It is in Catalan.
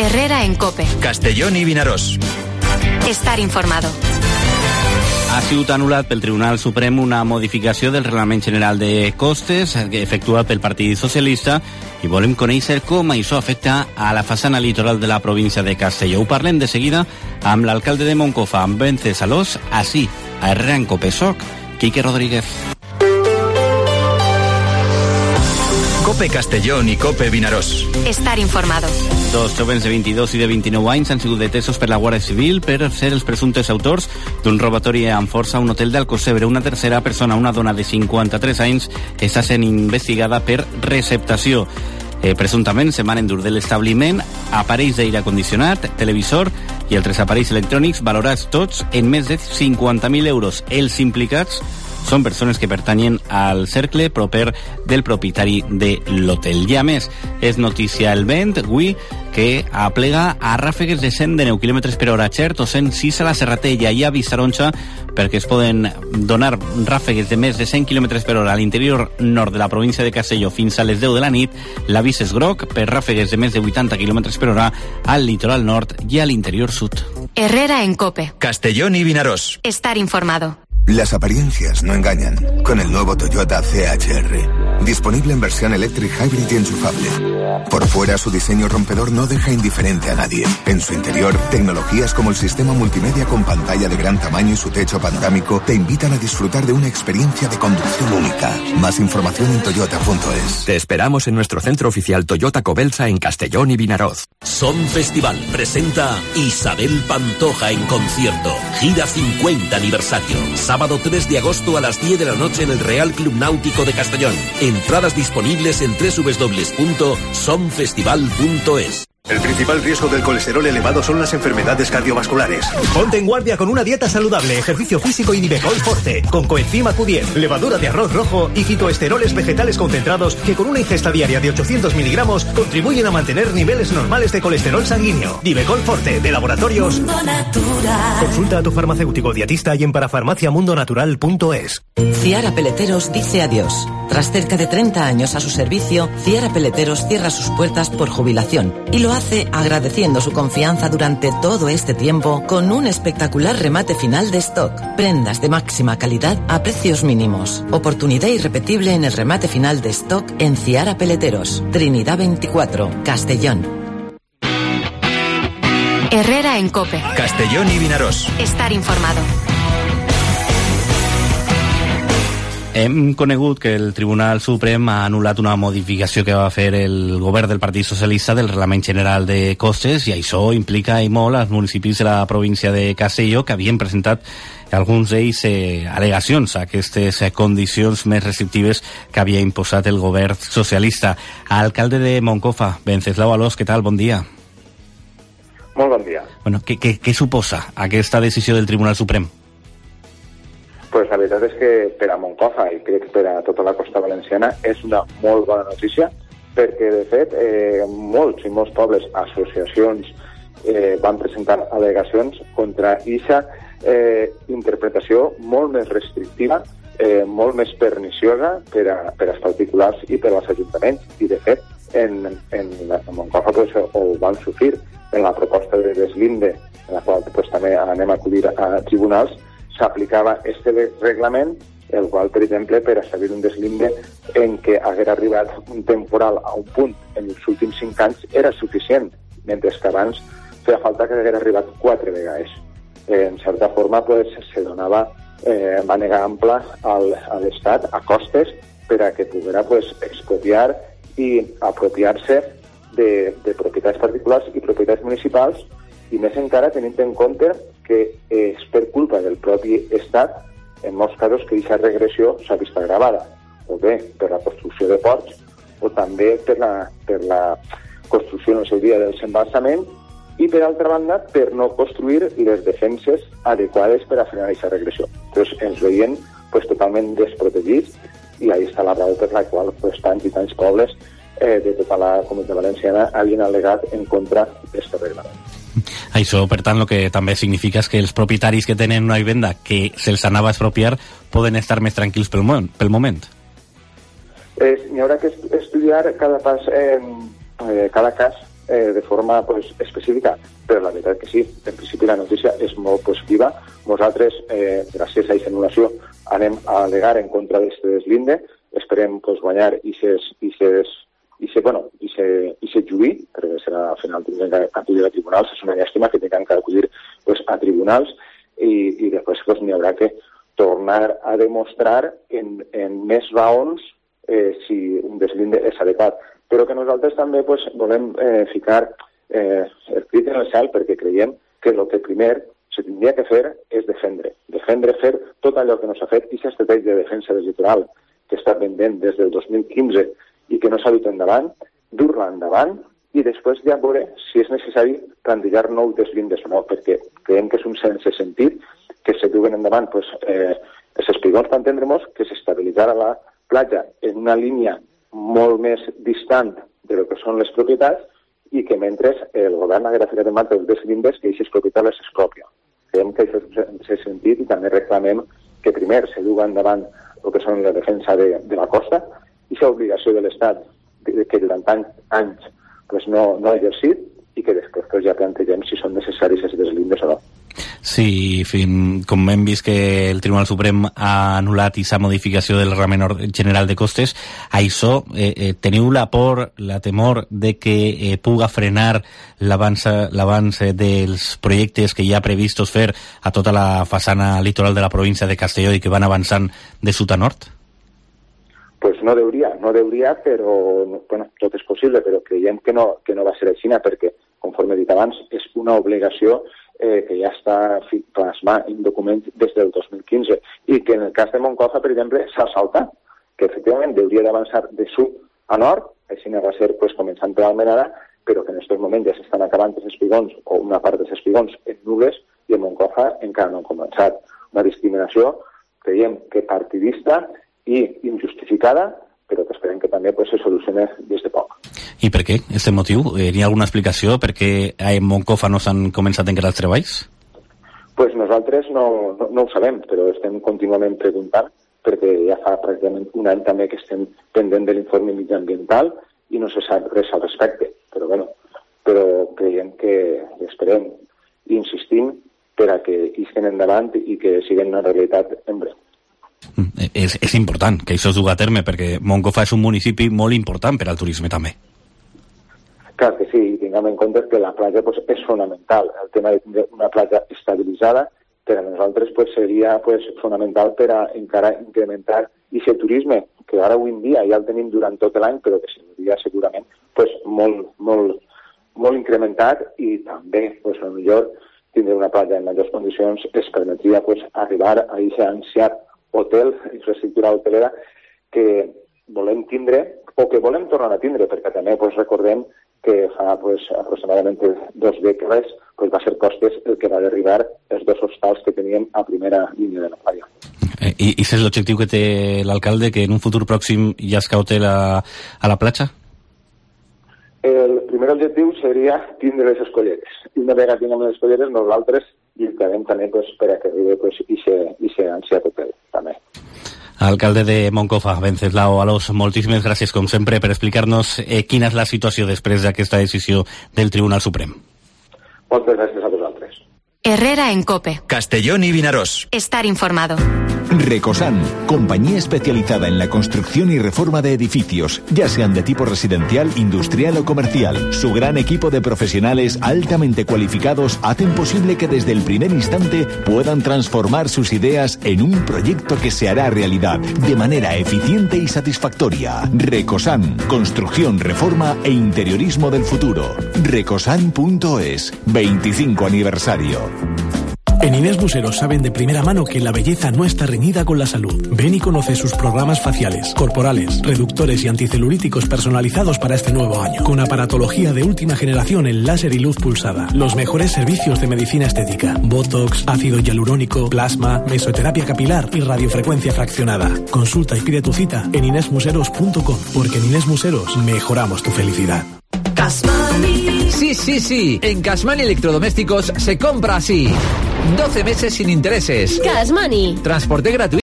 Herrera en COPE. Castellón i Vinaròs. Estar informado. Ha sigut anul·lat pel Tribunal Suprem una modificació del Reglament General de Costes efectuat pel Partit Socialista i volem conèixer com això afecta a la façana litoral de la província de Castelló. Ho parlem de seguida amb l'alcalde de Moncofa, amb Vencesalós, així, a Herrera en COPE. Soc Quique Rodríguez. COPE Castellón i COPE Vinaròs. Estar informado. Dos jóvens de 22 i de 29 anys han sigut detesos per la Guàrdia Civil per ser els presumptes autors d'un robatori amb força a un hotel d'Alcocebre. Una tercera persona, una dona de 53 anys, està sent investigada per receptació. Presumptament se van endur de l'establiment aparells d'aire condicionat, televisor i altres aparells electrònics valorats tots en més de 50.000 euros. Els implicats són persones que pertanyen al cercle proper del propietari de l'hotel. I a més, és notícia el vent, avui, que aplega a ràfegues de 110 km per hora a Xert o 106 a la Serratella i a Vissaronxa, perquè es poden donar ràfegues de més de 100 km per hora a l'interior nord de la província de Castelló fins a les 10 de la nit. L'avís és groc per ràfegues de més de 80 km per hora al litoral nord i a l'interior sud. Herrera en COPE. Castellón y Vinaròs. Estar informado. Las apariencias no engañan. Con el nuevo Toyota CHR. Disponible en versión electric hybrid y enchufable. Por fuera, su diseño rompedor no deja indiferente a nadie. En su interior, tecnologías como el sistema multimedia con pantalla de gran tamaño y su techo panorámico te invitan a disfrutar de una experiencia de conducción única. Más información en toyota.es. Te esperamos en nuestro centro oficial Toyota Cobelsa en Castellón y Vinaròs. Som Festival presenta Isabel Pantoja en concierto. Gira 50 aniversario. Sábado 3 de agosto a las 10 de la noche en el Real Club Náutico de Castellón. Entradas disponibles en www.somfestival.es. El principal riesgo del colesterol elevado son las enfermedades cardiovasculares. Ponte en guardia con una dieta saludable, ejercicio físico y Nivecol Forte, con coenzima Q10, levadura de arroz rojo y fitoesteroles vegetales concentrados que con una ingesta diaria de 800 miligramos contribuyen a mantener niveles normales de colesterol sanguíneo. Nivecol Forte, de Laboratorios Mundo Natural. Consulta a tu farmacéutico dietista y en parafarmaciamundonatural.es. Ciara Peleteros dice adiós. Tras cerca de 30 años a su servicio, Ciara Peleteros cierra sus puertas por jubilación y lo hace agradeciendo su confianza durante todo este tiempo con un espectacular remate final de stock. Prendas de máxima calidad a precios mínimos. Oportunidad irrepetible en el remate final de stock en Ciara Peleteros. Trinidad 24, Castellón. Herrera en COPE. Castellón y Vinaròs. Estar informado. Hem conegut que el Tribunal Suprem ha anul·lat una modificació que va fer el govern del Partit Socialista del Reglament General de Costes i això implica i molt als municipis de la província de Castelló que havien presentat alguns d'ells al·legacions a aquestes condicions més restrictives que havia imposat el govern socialista. Alcalde de Moncofa, Venceslau Alós, què tal? Bon dia. Molt bon dia. Bueno, què suposa aquesta decisió del Tribunal Suprem? Pues la veritat és que per a Moncofa i crec que per a tota la costa valenciana és una molt bona notícia perquè de fet molts i molts pobles, associacions van presentar al·legacions contra aquesta interpretació molt més restrictiva, molt més perniciosa per als particulars i per als ajuntaments i de fet en Moncofa pues, ho van sofrir en la proposta de deslinde en la qual pues, també anem a acudir a tribunals s'aplicava este reglament, el qual, per exemple, per establir un deslinde en què haguera arribat un temporal a un punt en els últims 5 anys era suficient, mentre que abans feia falta que haguera arribat 4 vegades. En certa forma, pues, se donava manera ampla a l'Estat a costes per a que poguera pues, expropiar i apropiar-se de propietats particulars i propietats municipals i més encara tenint en compte que és per culpa del propi Estat, en molts casos, que aquesta regressió s'ha vist agravada, o bé per la construcció de ports, o també per la construcció en el seu dia del embalsament, i per altra banda, per no construir les defenses adequades per a frenar aquesta regressió. Doncs ens veiem pues, totalment desprotegits, i ahí està la raó per la qual pues, tants i tants pobles de tota la Comunitat Valenciana havien al·legat en contra d'aquest reglament. Això, per tant, el que també significa és que els propietaris que tenen una vivenda que se'ls anava a expropiar poden estar més tranquils pel moment. N'hi haurà que estudiar cada cas de forma pues, específica, però la veritat que sí, en principi la notícia és molt positiva. Nosaltres, gràcies a aquesta anul·lació, anem a alegar en contra d'aquest deslinde, esperem pues, guanyar i se juí, perquè serà al final tindran que acudir a tribunals, és una llàstima que tindran que acudir pues, a tribunals i després pues, n'hi haurà que tornar a demostrar en més raons si un deslinde és adequat. Però que nosaltres també pues, volem ficar el crit en el cel perquè creiem que el que primer se tindria que fer és defendre, fer tot allò que no s'ha fet, i aquesta estratègia de defensa del litoral que està pendent des del 2015 i que no s'ha dut endavant, dur-la endavant i després ja veure si és necessari plantejar nous deslindes o no, perquè creiem que és un sense sentit que se duguen endavant pues, els espigons, per entendre-nos, que s'estabilitzarà la platja en una línia molt més distant de lo que són les propietats i que mentre el govern haguera ficat en marxa els deslindes que aquestes propietats les expropia. Creiem que això és el sentit i també reclamem que primer se duga endavant el que són la defensa de la costa i aquesta obligació de l'Estat que durant anys pues no ha exercit i que després ja plantegem si són necessaris els deslindes o no. Sí, com hem vist que el Tribunal Suprem ha anul·lat aquesta modificació del Reglament General de Costes, això teniu la por, la temor de que puga frenar l'avanç dels projectes que hi ha previstos fer a tota la façana litoral de la província de Castelló i que van avançant de sud a nord? Pues no deuria, però bueno, tot és possible, però creiem que no va ser així, perquè, conforme he dit abans, és una obligació que ja està plasmat en document des del 2015 i que en el cas de Moncofa, per exemple, s'ha saltat, que efectivament hauria d'avançar de sud a nord, així va ser pues, començant per Almenara, però que en aquests moments ja s'estan acabant els espigons o una part dels espigons en Nules i en Moncofa encara no han començat. Una discriminació, creiem que partidista i injustificada, però que esperem que també pues, se solucione des de poc. I per què? Aquest motiu? Hi ha alguna explicació per què en Moncofa no s'han començat encara els treballs? Pues nosaltres no ho sabem, però estem contínuament preguntant, perquè ja fa pràcticament un any també que estem pendent de l'informe mediambiental i no se sap res al respecte. Però creiem que esperem i insistim per a que isquen endavant i que siguin una realitat en breu. És important que això es dugui a terme perquè Moncofa és un municipi molt important per al turisme també. Clar que sí, tinguem en compte que la platja pues, és fonamental. El tema de tenir una platja estabilitzada per a nosaltres pues, seria pues, fonamental per a encara incrementar aquest turisme, que ara avui en dia ja el tenim durant tot l'any, però que seria segurament pues, molt incrementat i també pues, potser tindre una platja en millors condicions es permetria pues, arribar a aquest ansiat hotel, infraestructura hotelera que volem tindre o que volem tornar a tindre, perquè també pues, recordem que fa pues, aproximadament 2 dècades pues, va ser Costes el que va derribar els 2 hostals que teníem a primera línia de la playa. I és l'objectiu que té l'alcalde, que en un futur pròxim ja es hotel a la platja? El primer objectiu seria tindre les escolleres. I una vegada tinguem les escolleres, nosaltres lluitarem també pues, per a que arribi pues, i se ansiat hotel, també. Alcalde de Moncofa, Wenceslao Alós, moltíssimes gràcies, com sempre, per explicar-nos quina és la situació després d'aquesta decisió del Tribunal Suprem. Moltes gràcies a vosaltres. Herrera en COPE. Castellón y Vinaroz. Estar informado. Recosan, compañía especializada en la construcción y reforma de edificios, ya sean de tipo residencial, industrial o comercial. Su gran equipo de profesionales altamente cualificados hacen posible que desde el primer instante puedan transformar sus ideas en un proyecto que se hará realidad de manera eficiente y satisfactoria. Recosan, construcción, reforma e interiorismo del futuro. Recosan.es, 25 aniversario. En Inés Museros saben de primera mano que la belleza no está reñida con la salud. Ven y conoce sus programas faciales, corporales, reductores y anticelulíticos personalizados para este nuevo año. Con aparatología de última generación en láser y luz pulsada. Los mejores servicios de medicina estética. Botox, ácido hialurónico, plasma, mesoterapia capilar y radiofrecuencia fraccionada. Consulta y pide tu cita en inesmuseros.com, porque en Inés Museros mejoramos tu felicidad. Cashmoney. Sí. En Cashmoney Electrodomésticos se compra así. 12 meses sin intereses. Cashmoney. Transporte gratuito.